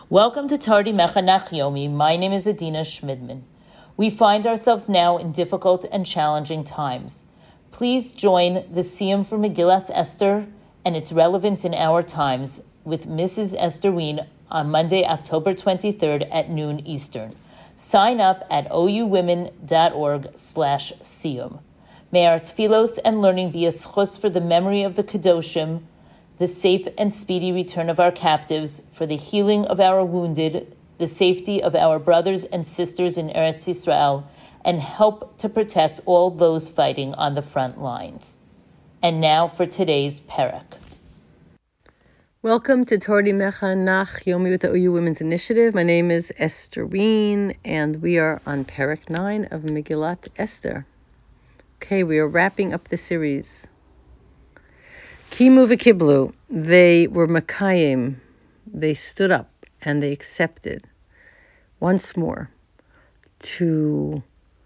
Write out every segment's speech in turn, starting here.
Welcome to Tardi Mechanach Yomi. My name is Adina Schmidman. We find ourselves now in difficult and challenging times. Please join the Siyum for Megillas Esther and its relevance in our times with Mrs. Esther Wien on Monday, October 23rd at noon Eastern. Sign up at ouwomen.org/siyum. May our tefillos and learning be a schus for the memory of the Kedoshim, the safe and speedy return of our captives, for the healing of our wounded, the safety of our brothers and sisters in Eretz Yisrael, and help to protect all those fighting on the front lines. And now for today's Perek. Welcome to Tardi Mechanach Yomi with the OU Women's Initiative. My name is Esther Wien, and we are on Perek 9 of Megillat Esther. Okay, we are wrapping up the series. Kimu v'kiblu, they were Makayim, they stood up and they accepted once more to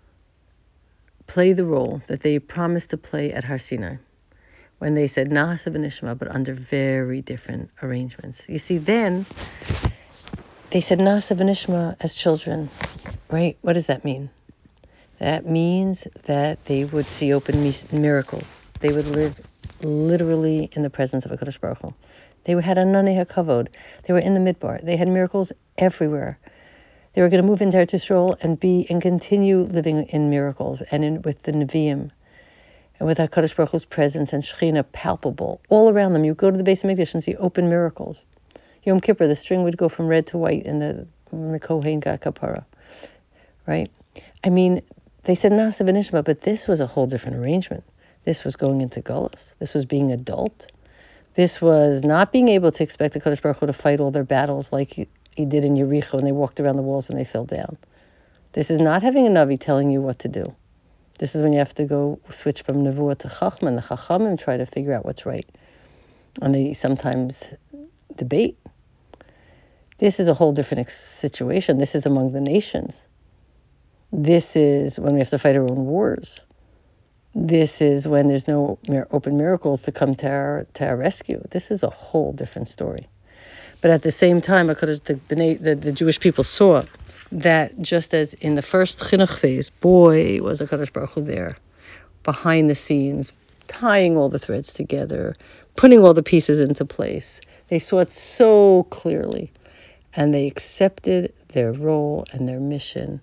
play the role that they promised to play at Har Sinai when they said Na'aseh v'nishma, but under very different arrangements. You see, then they said Na'aseh v'nishma as children, right? What does that mean? That means that they would see open miracles. They would live literally in the presence of HaKadosh Baruch Hu. They had a Nanei HaKavod. They were in the Midbar. They had miracles everywhere. They were going to move into Eretz Yisrael and continue living in miracles and with the Nevi'im and with HaKadosh Baruch Hu's presence and Shekhinah palpable all around them. You go to the Beis HaMikdash and see open miracles. Yom Kippur, the string would go from red to white when the Kohen got kapara, right? I mean, they said Na'aseh v'nishma, but this was a whole different arrangement. This was going into Gullus. This was being adult. This was not being able to expect the HaKadosh Baruch Hu to fight all their battles like he did in Yericho when they walked around the walls and they fell down. This is not having a Navi telling you what to do. This is when you have to go switch from Nevuah to Chachma, and the Chachamim try to figure out what's right. And they sometimes debate. This is a whole different situation. This is among the nations. This is when we have to fight our own wars. This is when there's no open miracles to come to our rescue. This is a whole different story. But at the same time, the Jewish people saw that just as in the first chinuch phase, boy, was HaKadosh Baruch Hu there, behind the scenes, tying all the threads together, putting all the pieces into place. They saw it so clearly, and they accepted their role and their mission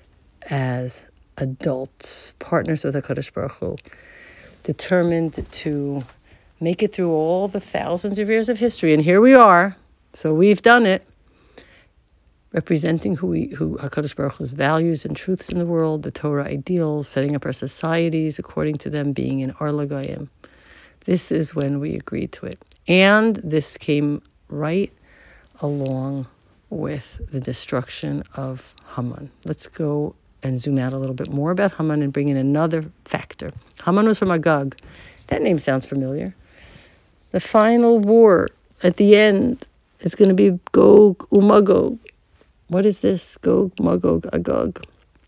as adults, partners with HaKadosh Baruch Hu, determined to make it through all the thousands of years of history. And here we are, so we've done it, representing who HaKadosh Baruch Hu's values and truths in the world, the Torah ideals, setting up our societies according to them, being in Ar L'Goyim. This is when we agreed to it. And this came right along with the destruction of Haman. Let's go and zoom out a little bit more about Haman and bring in another factor. Haman was from Agag. That name sounds familiar. The final war at the end is going to be Gog uMagog. What is this? Gog, Magog, Agag.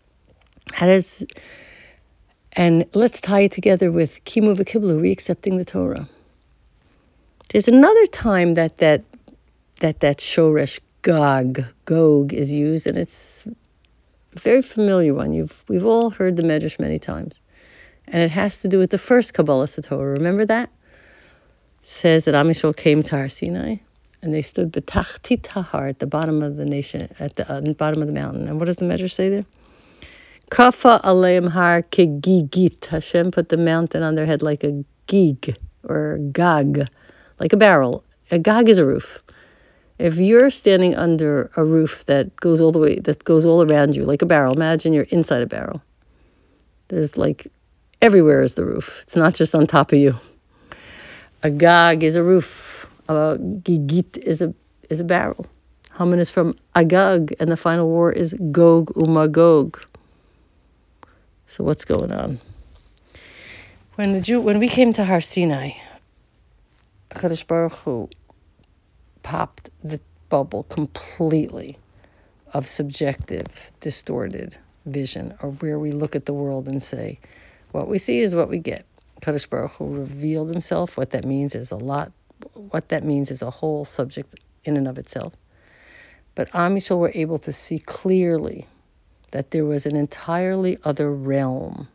And let's tie it together with Kimu v'Kiblu, re-accepting the Torah. There's another time that Shoresh Gog is used, and it's a very familiar one. We've all heard the Medrash many times. And it has to do with the first Kabbalah Torah. Remember that? It says that Am Yisrael came to Har Sinai, and they stood betachtit hahar, at the bottom of the nation, at the bottom of the mountain. And what does the Medrash say there? Kafa aleim har kegigit. Hashem put the mountain on their head like a gig, or gag, like a barrel. A gag is a roof. If you're standing under a roof that goes all around you, like a barrel, imagine you're inside a barrel. There's everywhere is the roof. It's not just on top of you. A gag is a roof. A gigit is a barrel. Haman is from Agag, and the final war is Gog uMagog. So what's going on? When we came to Har Sinai, HaKadosh Baruch Hu popped the bubble completely of subjective, distorted vision, or where we look at the world and say, what we see is what we get. Kadosh Baruch Hu revealed himself. What that means is a lot. What that means is a whole subject in and of itself. But Am Yisrael were able to see clearly that there was an entirely other realm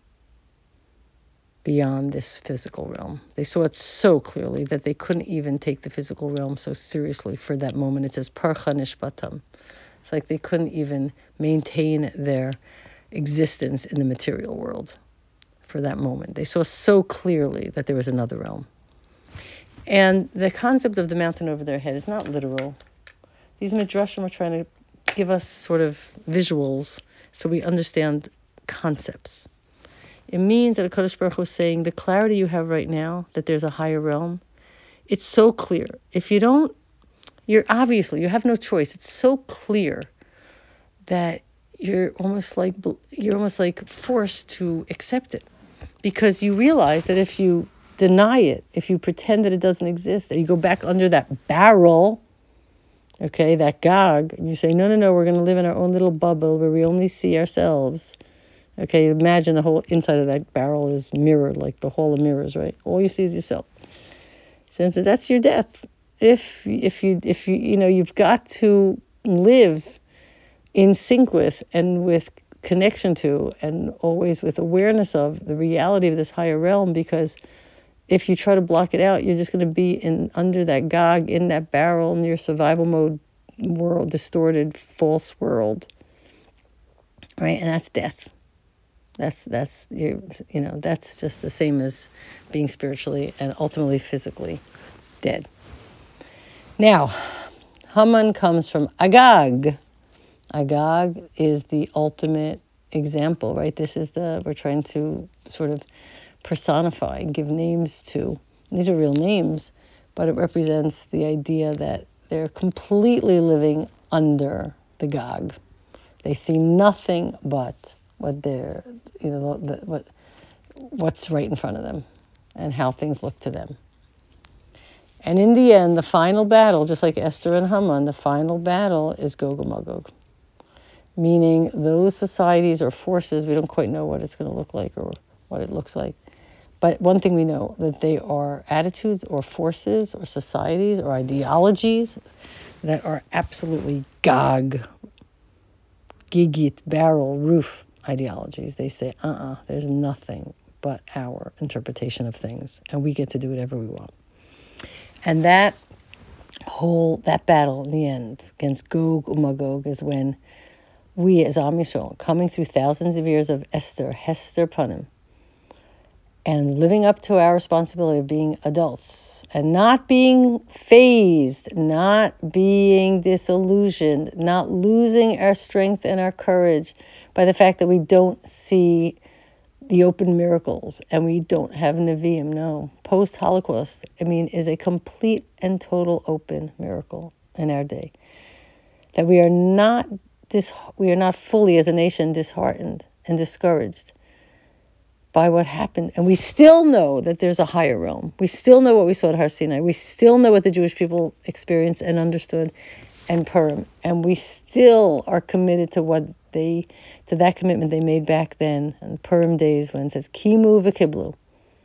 beyond this physical realm. They saw it so clearly that they couldn't even take the physical realm so seriously for that moment. It says, Parcha Nishbatam. It's like they couldn't even maintain their existence in the material world for that moment. They saw so clearly that there was another realm. And the concept of the mountain over their head is not literal. These midrashim are trying to give us sort of visuals so we understand concepts. It means that HaKadosh Baruch Hu is saying the clarity you have right now, that there's a higher realm, it's so clear. If you don't, you have no choice. It's so clear that you're almost like forced to accept it, because you realize that if you deny it, if you pretend that it doesn't exist, that you go back under that barrel, okay, that gog, and you say, no, we're going to live in our own little bubble where we only see ourselves. Okay, imagine the whole inside of that barrel is mirrored, like the hall of mirrors, right? All you see is yourself. So that's your death. If you you've got to live in sync with and with connection to and always with awareness of the reality of this higher realm, because if you try to block it out, you're just going to be under that gog, in that barrel, in your survival mode world, distorted, false world, right? And that's death. That's just the same as being spiritually and ultimately physically dead. Now, Haman comes from Agag. Agag is the ultimate example, right? This is we're trying to sort of personify and give names to. These are real names, but it represents the idea that they're completely living under the Gog. They see nothing but what's right in front of them and how things look to them. And in the end, the final battle, just like Esther and Haman, the final battle is Gog and Magog. Meaning those societies or forces, we don't quite know what it's going to look like or what it looks like. But one thing we know, that they are attitudes or forces or societies or ideologies that are absolutely Gog, Gigit, barrel, roof ideologies. They say, there's nothing but our interpretation of things, and we get to do whatever we want. And that battle in the end against Gog and Magog is when we as Am Yisrael, coming through thousands of years of Hester Panim, and living up to our responsibility of being adults and not being phased, not being disillusioned, not losing our strength and our courage by the fact that we don't see the open miracles and we don't have Nevi'im. No, post-Holocaust, is a complete and total open miracle in our day. That we are not fully as a nation disheartened and discouraged by what happened. And we still know that there's a higher realm. We still know what we saw at Har Sinai. We still know what the Jewish people experienced and understood and Purim. And we still are committed to that commitment they made back then in Purim days when it says, Kimu v'kiblu.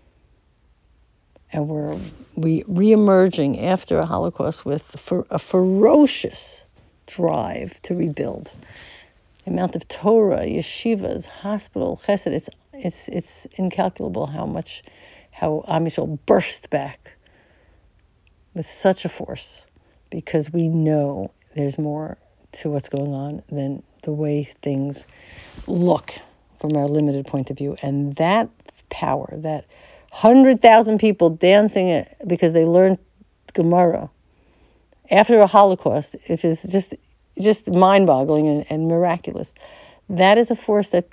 And we're re-emerging after a Holocaust with a ferocious drive to rebuild. The amount of Torah, yeshivas, hospital, chesed, it's incalculable how Am Yisrael burst back with such a force, because we know there's more to what's going on than the way things look from our limited point of view. And that power, that 100,000 people dancing it because they learned Gemara after a Holocaust, it's just mind-boggling and miraculous. That is a force that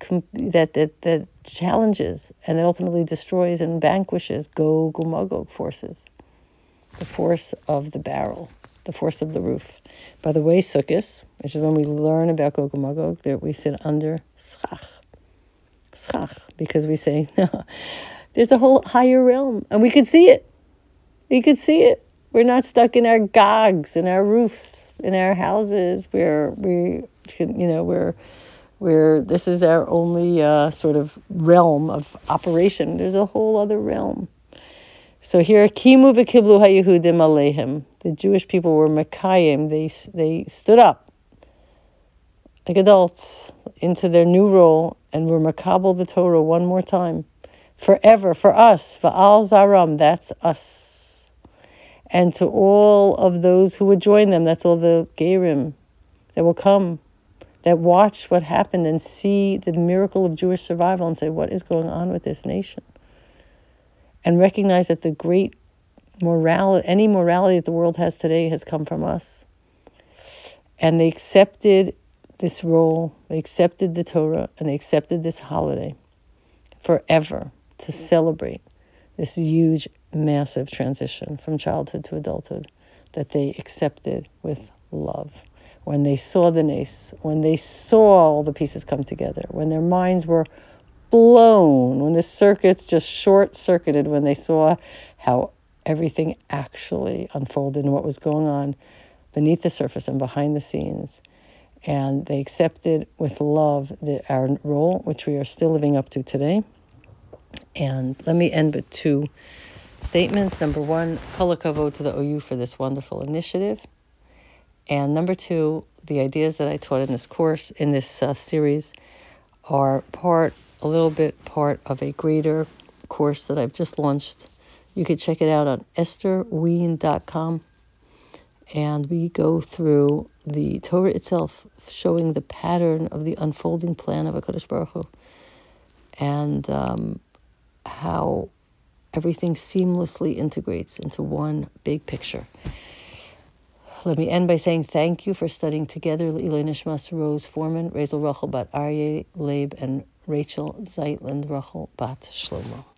challenges and that ultimately destroys and vanquishes Gog and Magog forces. The force of the barrel, the force of the roof. By the way, Sukkot, which is when we learn about Gog and Magog, that we sit under schach, because we say, no, there's a whole higher realm, and we could see it. We could see it. We're not stuck in our gogs, in our roofs, in our houses, where this is our only sort of realm of operation. There's a whole other realm. So here, Kimu v'kiblu haYehudim aleihim. The Jewish people were Mekayim. They stood up like adults into their new role and were Makabel the Torah one more time. Forever, for us. Va'al zaram, that's us. And to all of those who would join them, that's all the Gerim that will come, that watch what happened and see the miracle of Jewish survival and say, what is going on with this nation? And recognize that the great morality, any morality that the world has today has come from us. And they accepted this role, they accepted the Torah, and they accepted this holiday forever to celebrate this huge, massive transition from childhood to adulthood that they accepted with love. When they saw the nace, when they saw all the pieces come together, when their minds were blown, when the circuits just short-circuited, when they saw how everything actually unfolded and what was going on beneath the surface and behind the scenes. And they accepted with love our role, which we are still living up to today. And let me end with two statements. Number one, kol hakavod to the OU for this wonderful initiative. And number two, the ideas that I taught in this course, in this series, are part of a greater course that I've just launched. You can check it out on estherwein.com. And we go through the Torah itself, showing the pattern of the unfolding plan of HaKadosh Baruch Hu, and how everything seamlessly integrates into one big picture. Let me end by saying thank you for studying together. L'iloi Nishmas Rose Foreman, Rachel Rachel Bat Aryeh Leib, and Rachel Zeitland Rachel Bat Shlomo.